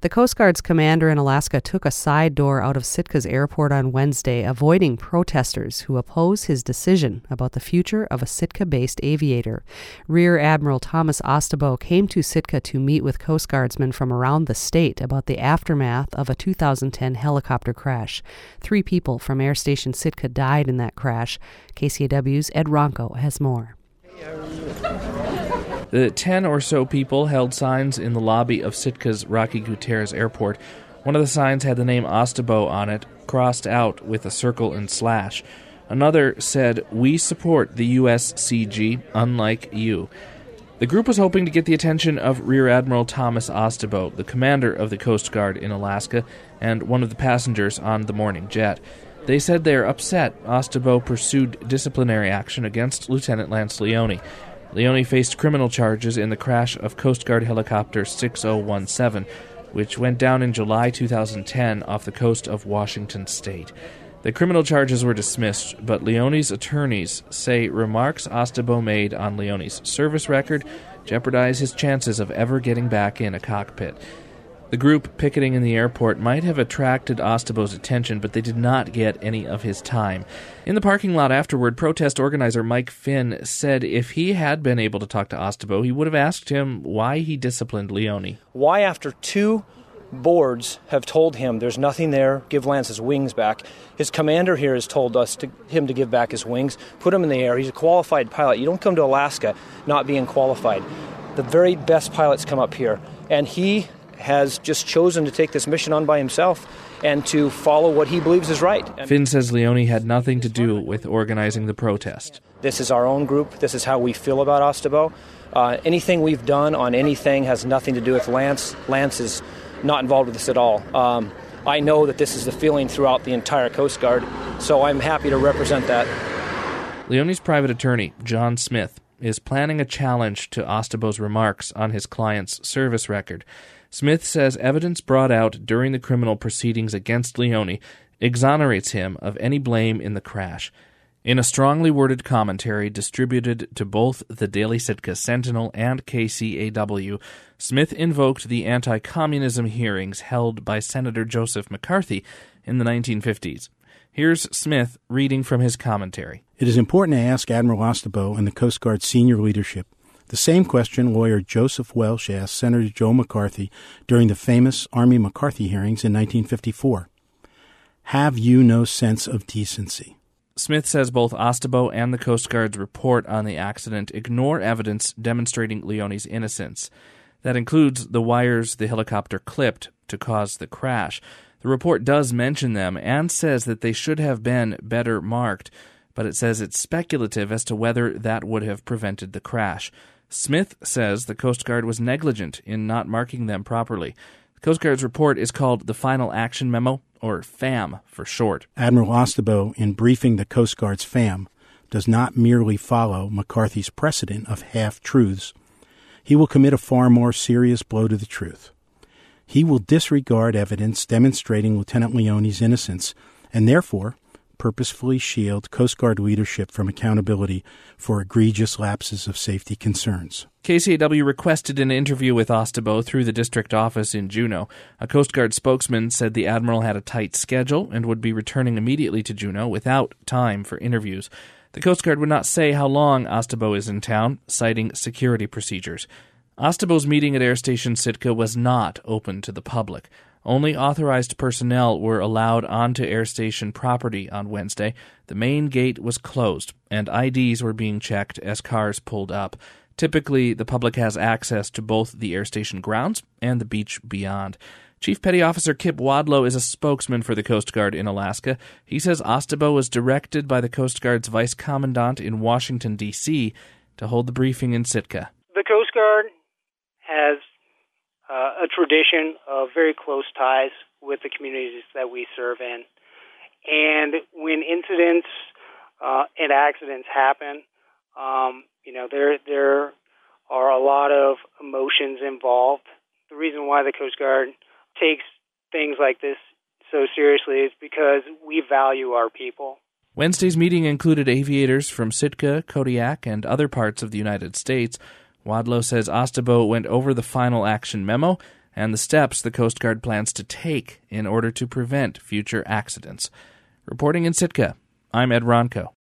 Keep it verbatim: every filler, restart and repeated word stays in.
The Coast Guard's commander in Alaska took a side door out of Sitka's airport on Wednesday, avoiding protesters who oppose his decision about the future of a Sitka-based aviator. Rear Admiral Thomas Ostabo came to Sitka to meet with Coast Guardsmen from around the state about the aftermath of a two thousand ten helicopter crash. Three people from Air Station Sitka died in that crash. K C A W's Ed Ronco has more. The ten or so people held signs in the lobby of Sitka's Rocky Gutierrez Airport. One of the signs had the name Ostabo on it, crossed out with a circle and slash. Another said, "We support the U S C G, unlike you." The group was hoping to get the attention of Rear Admiral Thomas Ostabo, the commander of the Coast Guard in Alaska, and one of the passengers on the morning jet. They said they are upset Ostabo pursued disciplinary action against Lieutenant Lance Leone. Leone faced criminal charges in the crash of Coast Guard helicopter six oh one seven, which went down in July two thousand ten off the coast of Washington state. The criminal charges were dismissed, but Leone's attorneys say remarks Ostabo made on Leone's service record jeopardize his chances of ever getting back in a cockpit. The group picketing in the airport might have attracted Ostabo's attention, but they did not get any of his time. In the parking lot afterward, protest organizer Mike Finn said if he had been able to talk to Ostabo, he would have asked him why he disciplined Leone. Why, after two boards have told him there's nothing there, give Lance his wings back, his commander here has told us to him to give back his wings, put him in the air. He's a qualified pilot. You don't come to Alaska not being qualified. The very best pilots come up here, and he has just chosen to take this mission on by himself and to follow what he believes is right. Finn says Leone had nothing to do with organizing the protest. This is our own group. This is how we feel about Ostabo. Uh, anything we've done on anything has nothing to do with Lance. Lance is not involved with this at all. Um, I know that this is the feeling throughout the entire Coast Guard, so I'm happy to represent that. Leone's private attorney, John Smith, is planning a challenge to Ostabo's remarks on his client's service record. Smith says evidence brought out during the criminal proceedings against Leone exonerates him of any blame in the crash. In a strongly worded commentary distributed to both the Daily Sitka Sentinel and K C A W, Smith invoked the anti-communism hearings held by Senator Joseph McCarthy in the nineteen fifties. Here's Smith reading from his commentary. It is important to ask Admiral Ostabo and the Coast Guard senior leadership the same question lawyer Joseph Welsh asked Senator Joe McCarthy during the famous Army McCarthy hearings in nineteen fifty-four. Have you no sense of decency? Smith says both Ostabo and the Coast Guard's report on the accident ignore evidence demonstrating Leone's innocence. That includes the wires the helicopter clipped to cause the crash. The report does mention them and says that they should have been better marked, but it says it's speculative as to whether that would have prevented the crash. Smith says the Coast Guard was negligent in not marking them properly. The Coast Guard's report is called the Final Action Memo, or FAM for short. Admiral Ostabo, in briefing the Coast Guard's FAM, does not merely follow McCarthy's precedent of half-truths. He will commit a far more serious blow to the truth. He will disregard evidence demonstrating Lieutenant Leone's innocence and therefore purposefully shield Coast Guard leadership from accountability for egregious lapses of safety concerns. K C A W requested an interview with Ostabo through the district office in Juneau. A Coast Guard spokesman said the Admiral had a tight schedule and would be returning immediately to Juneau without time for interviews. The Coast Guard would not say how long Ostabo is in town, citing security procedures. Ostabo's meeting at Air Station Sitka was not open to the public. Only authorized personnel were allowed onto Air Station property on Wednesday. The main gate was closed, and I Ds were being checked as cars pulled up. Typically, the public has access to both the Air Station grounds and the beach beyond. Chief Petty Officer Kip Wadlow is a spokesman for the Coast Guard in Alaska. He says Ostabo was directed by the Coast Guard's Vice Commandant in Washington, D C to hold the briefing in Sitka. The Coast Guard has Uh, a tradition of very close ties with the communities that we serve in. And when incidents uh, and accidents happen, um, you know, there there are a lot of emotions involved. The reason why the Coast Guard takes things like this so seriously is because we value our people. Wednesday's meeting included aviators from Sitka, Kodiak, and other parts of the United States. Wadlow says Ostabo went over the final action memo and the steps the Coast Guard plans to take in order to prevent future accidents. Reporting in Sitka, I'm Ed Ronco.